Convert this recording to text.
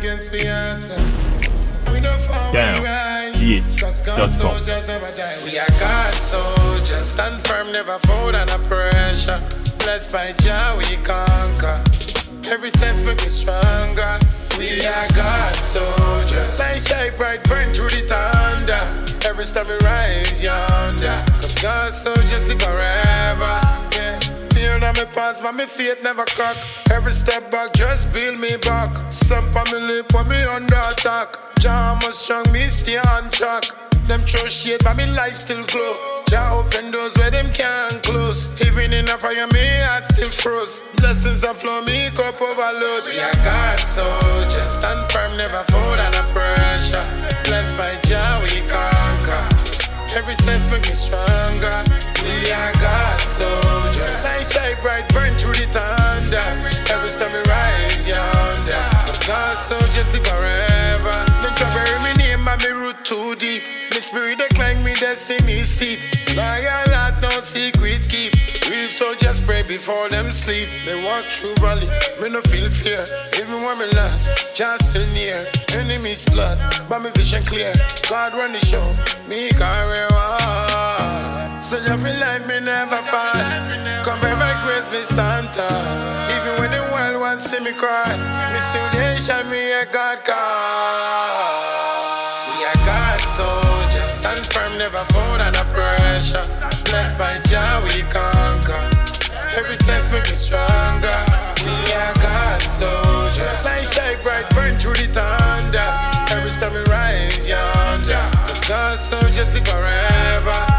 against the answer. We don't fall Damn. rise. Cause God Does go. soldiers never die. We are God soldiers, stand firm, never fold under pressure. Blessed by Jah, we conquer. Every test make me stronger. We are God soldiers. Light shine bright, burn through the thunder. Every step we rise yonder. Cause God soldiers live forever. Yeah. Fear on me past, but me faith never crack. Every step back, just build me back. Some on me lip, when me under attack. Jah must strong, me stay on track. Them throw shade, but me light still glow. Jah open doors where them can't close. Even in a fire, me heart still froze. Blessings that flow, me cup overload. We are God soldiers, stand firm, never fold under pressure. Blessed by Jah, we conquer. Every test make me stronger. We are God soldiers. Light shine bright, burn through the thunder. Every step we rise yonder. Cause God soldiers live forever. Them try bury me name and me root too deep. My spirit they climb me destiny steep. Loyal heart no secret keep. Real soldiers pray before them sleep. They walk through valley, me no feel fear. Even when me lost, just still near. Enemies blood, but me vision clear. God run the show, me carry on. So you feel like me never fall. Come by my grace, me stand tall. Even when the world wants to see me cry, me still there, shine me a God call. We are God soldiers, stand firm, never fold under pressure. Blessed by Jah, we conquer. Every test make me stronger. We are God soldiers. Light shine bright, burn through the thunder. Every step we rise yonder. Cause God soldiers live forever.